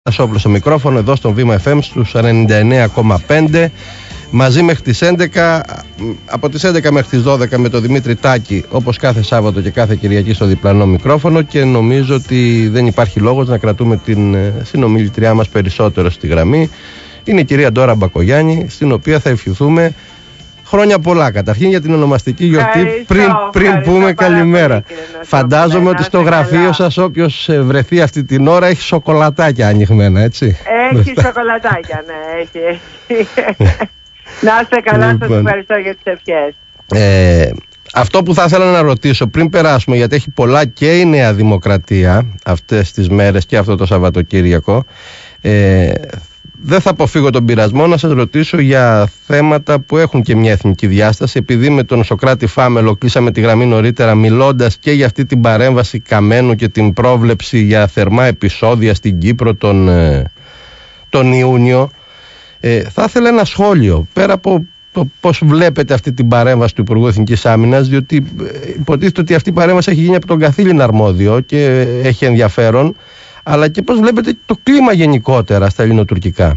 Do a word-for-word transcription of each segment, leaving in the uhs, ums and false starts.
Σόπλο στο μικρόφωνο εδώ στο Βήμα εφ εμ στους ενενήντα εννέα κόμμα πέντε, μαζί μέχρι τις έντεκα, από τις έντεκα μέχρι τις δώδεκα με τον Δημήτρη Τάκη, όπως κάθε Σάββατο και κάθε Κυριακή στο διπλανό μικρόφωνο, και νομίζω ότι δεν υπάρχει λόγος να κρατούμε την συνομιλητριά μας περισσότερο στη γραμμή. Είναι η κυρία Ντόρα Μπακογιάννη, στην οποία θα ευχηθούμε χρόνια πολλά καταρχήν για την ονομαστική γιορτή. Πριν, πριν πούμε καλημέρα. Φαντάζομαι ότι στο γραφείο σας όποιος βρεθεί αυτή την ώρα έχει σοκολατάκια ανοιγμένα, έτσι. Έχει σοκολατάκια, ναι, έχει. Να είστε καλά, λοιπόν, σας ευχαριστώ για τις ευχές. Ε, αυτό που θα ήθελα να ρωτήσω πριν περάσουμε, γιατί έχει πολλά και η Νέα Δημοκρατία αυτές τις μέρες και αυτό το Σαββατοκύριακο, ε, δεν θα αποφύγω τον πειρασμό να σας ρωτήσω για θέματα που έχουν και μια εθνική διάσταση, επειδή με τον Σωκράτη Φάμελο κλείσαμε τη γραμμή νωρίτερα μιλώντας και για αυτή την παρέμβαση Καμένου και την πρόβλεψη για θερμά επεισόδια στην Κύπρο τον, τον Ιούνιο. Ε, θα ήθελα ένα σχόλιο πέρα από το πώς βλέπετε αυτή την παρέμβαση του Υπουργού Εθνικής Άμυνας, διότι υποτίθεται ότι αυτή η παρέμβαση έχει γίνει από τον καθήλυνα αρμόδιο και έχει ενδιαφέρον, αλλά και πώς βλέπετε το κλίμα γενικότερα στα ελληνοτουρκικά.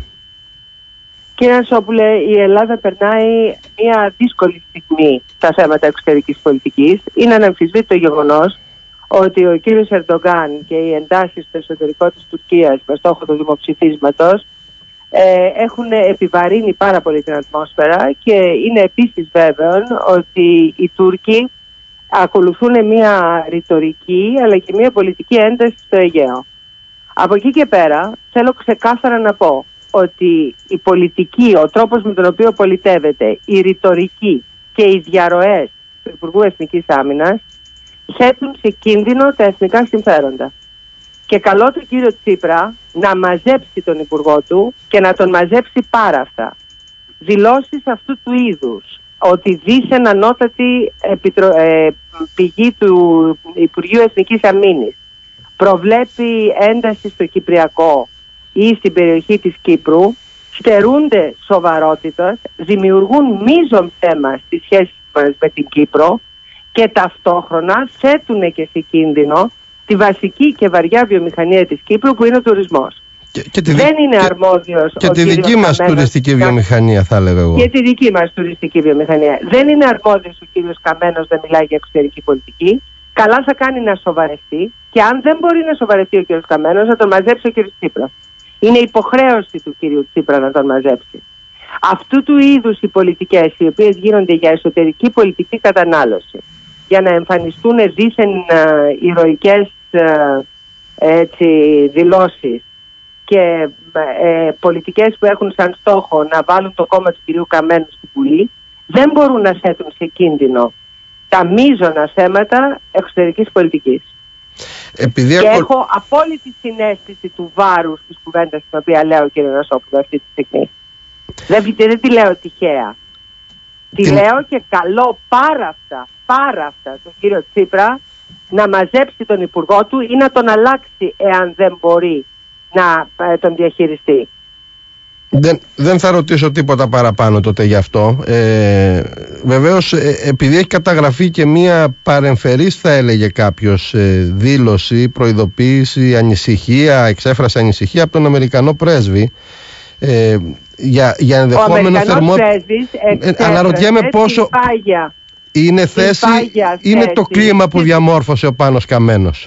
Κύριε Σόπουλε, η Ελλάδα περνάει μια δύσκολη στιγμή στα θέματα εξωτερικής πολιτικής. Είναι αναμφισβήτητο γεγονός ότι ο κύριος Ερντογκάν και οι εντάσεις στο εσωτερικό της Τουρκίας με στόχο του δημοψηφίσματος ε, έχουν επιβαρύνει πάρα πολύ την ατμόσφαιρα, και είναι επίσης βέβαιο ότι οι Τούρκοι ακολουθούν μια ρητορική αλλά και μια πολιτική ένταση στο Αιγαίο. Από εκεί και πέρα θέλω ξεκάθαρα να πω ότι η πολιτική, ο τρόπος με τον οποίο πολιτεύεται, η ρητορική και οι διαρροές του Υπουργού Εθνικής Άμυνας θέτουν σε κίνδυνο τα εθνικά συμφέροντα. Και καλώ τον κύριο Τσίπρα να μαζέψει τον Υπουργό του και να τον μαζέψει πάρα αυτά. Δηλώσεις αυτού του είδους, ότι δήθεν ανώτατη επιτρο... ε, πηγή του Υπουργείου Εθνικής Αμήνης προβλέπει ένταση στο Κυπριακό ή στην περιοχή της Κύπρου, στερούνται σοβαρότητας, δημιουργούν μείζον θέμα στις σχέσεις μας με την Κύπρο και ταυτόχρονα θέτουν και σε κίνδυνο τη βασική και βαριά βιομηχανία της Κύπρου, που είναι ο τουρισμός. Και, και τη, Δεν είναι και, αρμόδιος και ο τη δική μας Καμένος, τουριστική βιομηχανία, θα έλεγα εγώ. Και τη δική μας τουριστική βιομηχανία. Δεν είναι αρμόδιος ο κύριος Καμένος να μιλάει για εξωτερική πολιτική. Καλά θα κάνει να σοβαρευτεί, και αν δεν μπορεί να σοβαρευτεί ο κύριος Καμένος, να τον μαζέψει ο κύριος Τσίπρας. Είναι υποχρέωση του κύριου Τσίπρα να τον μαζέψει. Αυτού του είδους οι πολιτικές, οι οποίες γίνονται για εσωτερική πολιτική κατανάλωση, για να εμφανιστούν δήθεν uh, ηρωικές uh, έτσι, δηλώσεις και uh, πολιτικές που έχουν σαν στόχο να βάλουν το κόμμα του κυρίου Καμένου στην Βουλή, δεν μπορούν να θέτουν σε κίνδυνο τα μείζωνα θέματα εξωτερικής πολιτικής. Επειδή και ακο... έχω απόλυτη συναίσθηση του βάρους της κουβέντας την οποία λέω, κύριε Νασόπουλο, αυτή τη στιγμή. Δεν, δεν τη λέω τυχαία. Τη την... λέω και καλώ πάρα αυτά, πάρα αυτά τον κύριο Τσίπρα να μαζέψει τον Υπουργό του ή να τον αλλάξει εάν δεν μπορεί να ε, τον διαχειριστεί. Δεν, δεν θα ρωτήσω τίποτα παραπάνω τότε γι' αυτό. Ε, βεβαίως, ε, επειδή έχει καταγραφεί και μία παρεμφερής, θα έλεγε κάποιος, ε, δήλωση, προειδοποίηση, ανησυχία, εξέφρασε ανησυχία από τον Αμερικανό πρέσβη ε, για, για ενδεχόμενο θερμό... Ε, αναρωτιέμαι πόσο πάγια, είναι, θέση, είναι θέση, το κλίμα που διαμόρφωσε ο Πάνος Καμένος.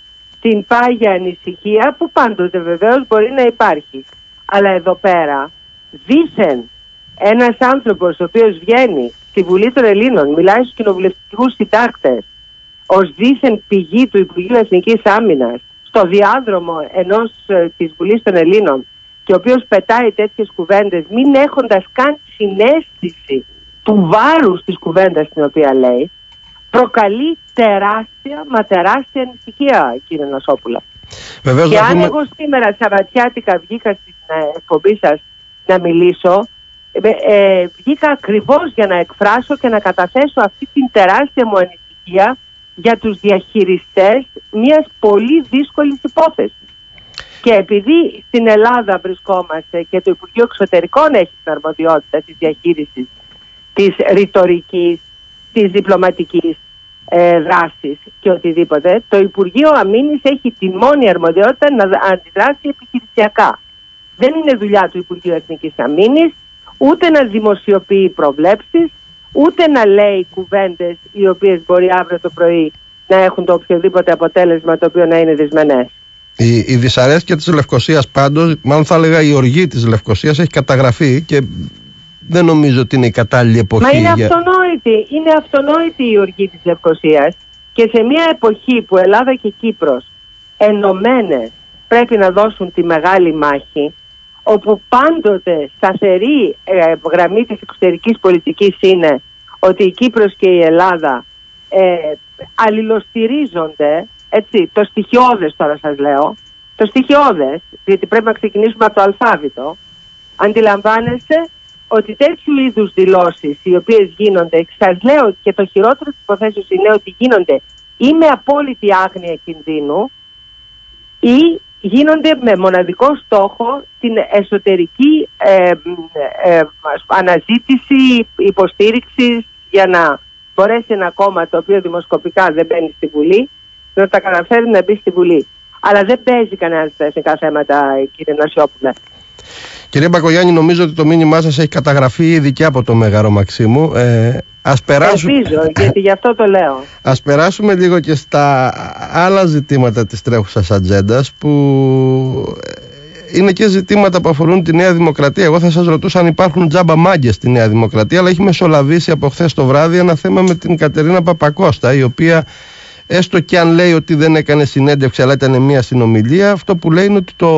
Την πάγια ανησυχία που πάντοτε βεβαίως μπορεί να υπάρχει. Αλλά εδώ πέρα, δήθεν ένας άνθρωπος ο οποίος βγαίνει στη Βουλή των Ελλήνων, μιλάει στους κοινοβουλευτικούς συντάκτες, ως δήθεν πηγή του Υπουργείου Εθνικής Άμυνας, στο διάδρομο ενός ε, της Βουλής των Ελλήνων, και ο οποίος πετάει τέτοιες κουβέντες, μην έχοντας καν συναίσθηση του βάρους της κουβέντας την οποία λέει, προκαλεί τεράστια, μα τεράστια ανησυχία, κύριε Νασόπουλα. Βεβαίως, και αν δούμε... εγώ σήμερα Σαββατιάτικα βγήκα στην ε, εκπομπή σας να μιλήσω, ε, ε, βγήκα ακριβώς για να εκφράσω και να καταθέσω αυτή την τεράστια μου ανησυχία για τους διαχειριστές μιας πολύ δύσκολης υπόθεσης. Και επειδή στην Ελλάδα βρισκόμαστε και το Υπουργείο Εξωτερικών έχει την αρμοδιότητα της διαχείρισης της ρητορικής, της διπλωματικής, ε, δράσεις και οτιδήποτε. Το Υπουργείο Αμήνης έχει τη μόνη αρμοδιότητα να αντιδράσει επιχειρησιακά. Δεν είναι δουλειά του Υπουργείου Εθνικής Αμήνης ούτε να δημοσιοποιεί προβλέψεις, ούτε να λέει κουβέντες οι οποίες μπορεί αύριο το πρωί να έχουν το οποιοδήποτε αποτέλεσμα το οποίο να είναι δυσμενές. Η, η δυσαρέσκεια της Λευκωσίας πάντως, μάλλον θα έλεγα η οργή της Λευκωσίας, έχει καταγραφεί και δεν νομίζω ότι είναι η κατάλληλη εποχή. Μα είναι για... αυτονόητη, είναι αυτονόητη η οργή της Λευκωσίας, και σε μια εποχή που Ελλάδα και Κύπρος ενωμένες πρέπει να δώσουν τη μεγάλη μάχη, όπου πάντοτε σταθερή ε, γραμμή της εξωτερικής πολιτικής είναι ότι η Κύπρος και η Ελλάδα ε, αλληλοστηρίζονται, έτσι, το στοιχειώδες τώρα σας λέω, το στοιχειώδες, διότι πρέπει να ξεκινήσουμε από το αλφάβητο, αντιλαμβάνεστε ότι τέτοιου είδους δηλώσεις οι οποίες γίνονται, σας λέω και το χειρότερο της υποθέσεως είναι ότι γίνονται ή με απόλυτη άγνοια κινδύνου ή γίνονται με μοναδικό στόχο την εσωτερική ε, ε, αναζήτηση υποστήριξης για να μπορέσει ένα κόμμα το οποίο δημοσκοπικά δεν μπαίνει στη Βουλή να τα καταφέρει να μπει στη Βουλή. Αλλά δεν παίζει κανένα στα εθνικά θέματα, κύριε Νασιόπουλε. Κύριε Μπακογιάννη, νομίζω ότι το μήνυμά σας έχει καταγραφεί ήδη και από το Μέγαρο Μαξίμου. Ε, ας περάσουμε... Ελπίζω, γιατί γι' αυτό το λέω. Ας περάσουμε λίγο και στα άλλα ζητήματα της τρέχουσας ατζέντας, που είναι και ζητήματα που αφορούν τη Νέα Δημοκρατία. Εγώ θα σας ρωτούσα αν υπάρχουν τζάμπα μάγκες στη Νέα Δημοκρατία, αλλά έχει μεσολαβήσει από χθες το βράδυ ένα θέμα με την Κατερίνα Παπακώστα, η οποία, έστω και αν λέει ότι δεν έκανε συνέντευξη αλλά ήταν μια συνομιλία, αυτό που λέει είναι ότι το,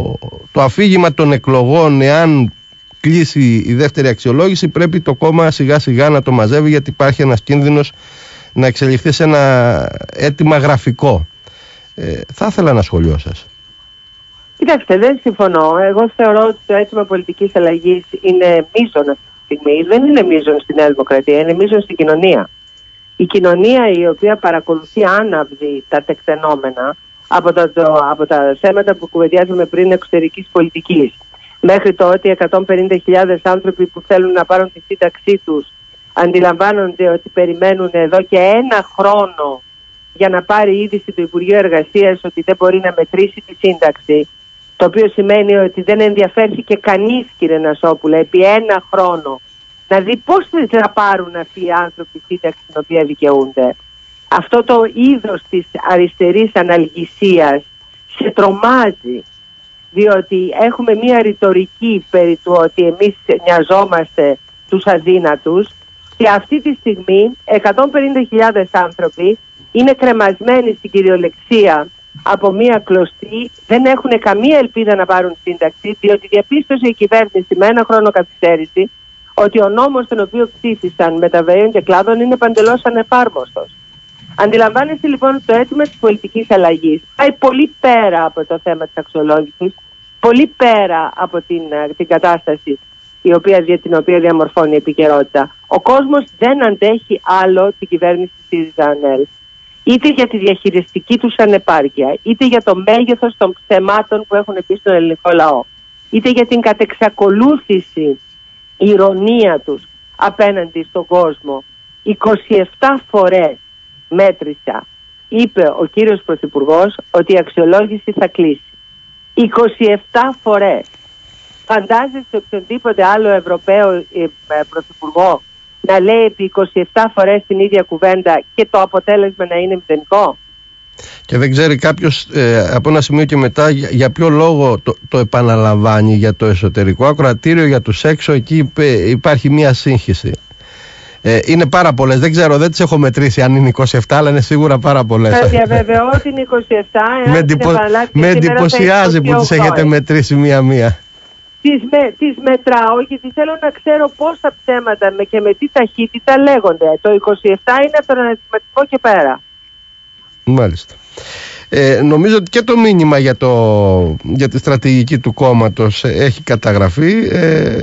το αφήγημα των εκλογών, εάν κλείσει η δεύτερη αξιολόγηση, πρέπει το κόμμα σιγά σιγά να το μαζεύει, γιατί υπάρχει ένας κίνδυνος να εξελιχθεί σε ένα αίτημα γραφικό. Ε, θα ήθελα ένα σχολείο σας. Κοιτάξτε, δεν συμφωνώ. Εγώ θεωρώ ότι το αίτημα πολιτικής αλλαγής είναι μείζον αυτή τη στιγμή. Δεν είναι μείζον στη Νέα Δημοκρατία, είναι μείζον στην κοινωνία. Η κοινωνία η οποία παρακολουθεί άναυδη τα τεκτενόμενα από τα, το, από τα θέματα που κουβεντιάζαμε πριν εξωτερικής πολιτικής, μέχρι το ότι εκατόν πενήντα χιλιάδες άνθρωποι που θέλουν να πάρουν τη σύνταξή τους αντιλαμβάνονται ότι περιμένουν εδώ και ένα χρόνο για να πάρει είδηση του Υπουργείου Εργασίας ότι δεν μπορεί να μετρήσει τη σύνταξη, το οποίο σημαίνει ότι δεν ενδιαφέρθηκε κανείς, κύριε Νασόπουλε, επί ένα χρόνο να δει πώς θα πάρουν αυτοί οι άνθρωποι σύνταξη την οποία δικαιούνται. Αυτό το είδος της αριστερής αναλγησίας σε τρομάζει, διότι έχουμε μία ρητορική περί του ότι εμείς νοιαζόμαστε τους αδύνατους, και αυτή τη στιγμή εκατόν πενήντα χιλιάδες άνθρωποι είναι κρεμασμένοι στην κυριολεξία από μία κλωστή, δεν έχουν καμία ελπίδα να πάρουν σύνταξη, διότι διαπίστωσε η κυβέρνηση με ένα χρόνο καθυστέρηση ότι ο νόμος τον οποίο ψήφισαν μεταβαίων και κλάδων είναι παντελώς ανεφάρμοστος. Αντιλαμβάνεστε λοιπόν το αίτημα της πολιτικής αλλαγής πάει πολύ πέρα από το θέμα της αξιολόγησης, πολύ πέρα από την, την κατάσταση η οποία, την οποία διαμορφώνει η επικαιρότητα. Ο κόσμος δεν αντέχει άλλο την κυβέρνηση ΣΥΡΙΖΑ-ΑΝΕΛ. Είτε για τη διαχειριστική τους ανεπάρκεια, είτε για το μέγεθος των θεμάτων που έχουν πει στον ελληνικό λαό, είτε για την κατεξακολούθηση ηρωνία τους απέναντι στον κόσμο. είκοσι επτά φορές μέτρησα, είπε ο κύριος Πρωθυπουργός, ότι η αξιολόγηση θα κλείσει. είκοσι επτά φορές. Φαντάζεστε οποιονδήποτε άλλο Ευρωπαίο ε, ε, Πρωθυπουργό να λέει επί είκοσι επτά φορές την ίδια κουβέντα και το αποτέλεσμα να είναι μηδενικό? Και δεν ξέρει κάποιος ε, από ένα σημείο και μετά για, για ποιο λόγο το, το επαναλαμβάνει. Για το εσωτερικό ακροατήριο, για τους έξω, εκεί υπάρχει μία σύγχυση. Ε, είναι πάρα πολλές, δεν ξέρω, δεν τις έχω μετρήσει αν είναι είκοσι επτά, αλλά είναι σίγουρα πάρα πολλές. Θα διαβεβαιώ ότι είναι είκοσι επτά. Με, εντυπω... με εντυπωσιάζει που τις έχετε μετρήσει μία-μία. Τις, με, τις μετράω γιατί θέλω να ξέρω πόσα ψέματα με και με τι ταχύτητα λέγονται. Το είκοσι επτά είναι από τον αριθματικό και πέρα. Μάλιστα. Ε, νομίζω ότι και το μήνυμα για, το, για τη στρατηγική του κόμματος έχει καταγραφεί. Ε,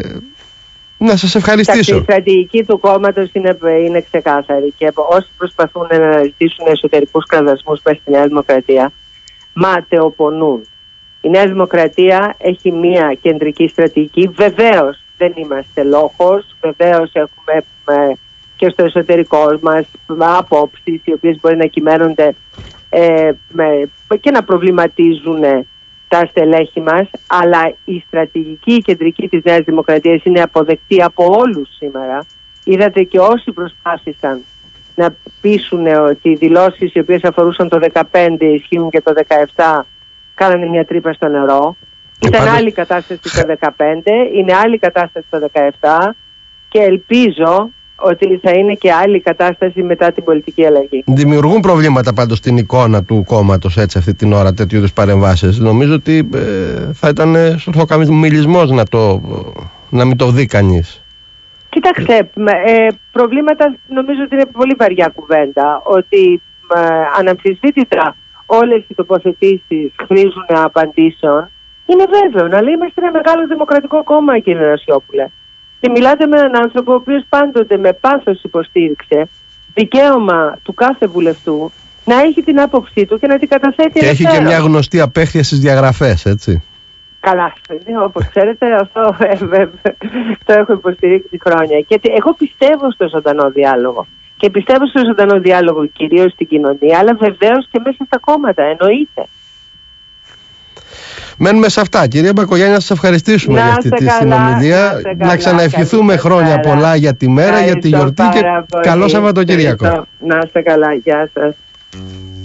να σας ευχαριστήσω. Η στρατηγική του κόμματος είναι, είναι ξεκάθαρη, και όσοι προσπαθούν να αναζητήσουν εσωτερικούς κραδασμούς μέσα στη Νέα Δημοκρατία ματαιοπονούν. Η Νέα Δημοκρατία έχει μία κεντρική στρατηγική. Βεβαίως δεν είμαστε λόγος, βεβαίως έχουμε και στο εσωτερικό μας απόψεις οι οποίες μπορεί να κυμαίνονται ε, με, και να προβληματίζουν τα στελέχη μας, αλλά η στρατηγική κεντρική της Νέας Δημοκρατίας είναι αποδεκτή από όλους σήμερα. Είδατε και όσοι προσπάθησαν να πείσουν ότι οι δηλώσεις οι οποίες αφορούσαν το δεκαπέντε ισχύουν και το δεκαεπτά, κάνανε μια τρύπα στο νερό. Και Ήταν πάντως... άλλη κατάσταση το δεκαπέντε, είναι άλλη κατάσταση το δεκαεπτά και ελπίζω ότι θα είναι και άλλη κατάσταση μετά την πολιτική αλλαγή. Δημιουργούν προβλήματα πάντως στην εικόνα του κόμματος έτσι αυτή την ώρα τέτοιου είδους παρεμβάσεις. Νομίζω ότι ε, θα ήταν σορθοκαμιλισμός να, το, να μην το δει κανείς. Κοιτάξτε, ε, προβλήματα νομίζω ότι είναι πολύ βαριά κουβέντα. Ότι ε, αναμφισβήτητα όλες οι τοποθετήσεις χρήζουν απαντήσεων. Είναι βέβαιο, αλλά είμαστε ένα μεγάλο δημοκρατικό κόμμα, κύριε Ρασιόπουλε. Και μιλάτε με έναν άνθρωπο ο οποίος πάντοτε με πάθος υποστήριξε δικαίωμα του κάθε βουλευτού να έχει την άποψή του και να την καταθέτει. Και έχει και μια γνωστή απέχθεια στις διαγραφές, έτσι. Καλά, όπως ξέρετε αυτό ε, το έχω υποστηρίξει χρόνια. Και εγώ πιστεύω στο ζωντανό διάλογο. Και πιστεύω στο ζωντανό διάλογο κυρίως στην κοινωνία, αλλά βεβαίως και μέσα στα κόμματα, εννοείται. Μένουμε σε αυτά. Κυρία Μπακογιάννη, να σας ευχαριστήσουμε να για αυτή τη συνομιλία. Να, να ξαναευχηθούμε χρόνια πέρα. πολλά για τη μέρα, για τη γιορτή και καλό Σαββατοκύριακο. Να είστε καλά. Γεια σας.